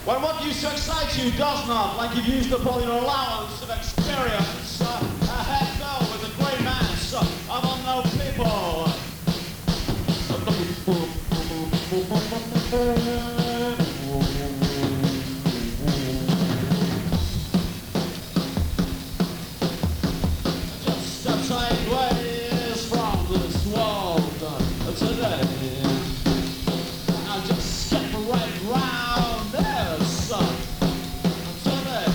When what used to excite you does not, like you've used up all your allowance of experience, ahead go with the great mass of unknown people. Just step sideways from this world today. I'll just skip right round this today.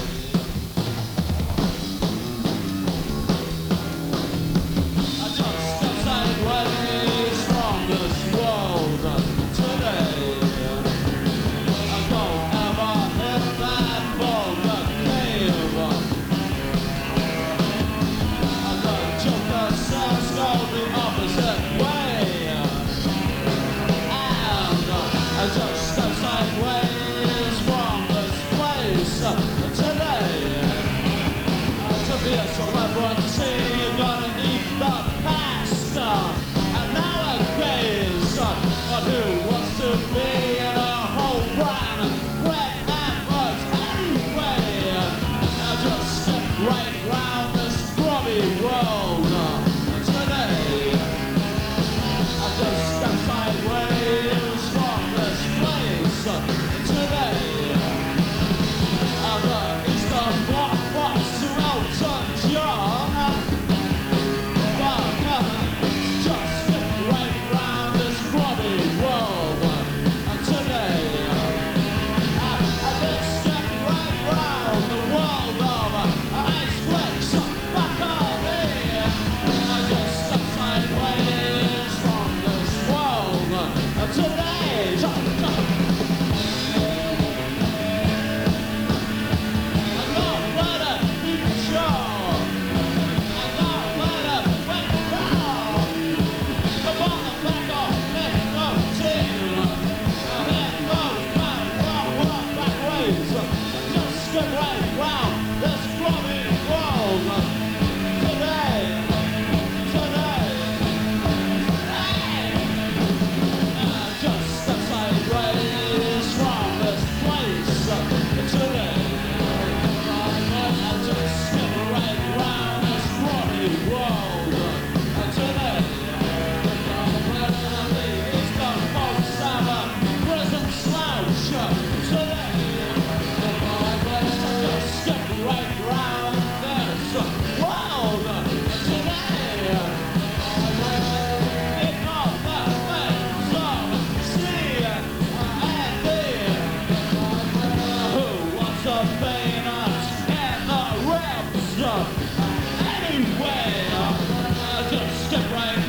I just step sideways from this world today. I don't ever hit that vulgar cave. The Joker says go the opposite way. I just step sideways from this place today. To be a celebrity, you're gonna need the past. And nowadays, but who wants to be in a whole brand red advert anyway? I just step right round this grubby world today. I just step sideways from this place today. The Eastern Bloc was to Elton John. But just skip right round this grubby world today. I just step right round the world of ice flakes back on me. I just step sideways from this world today. Anyway, just skip right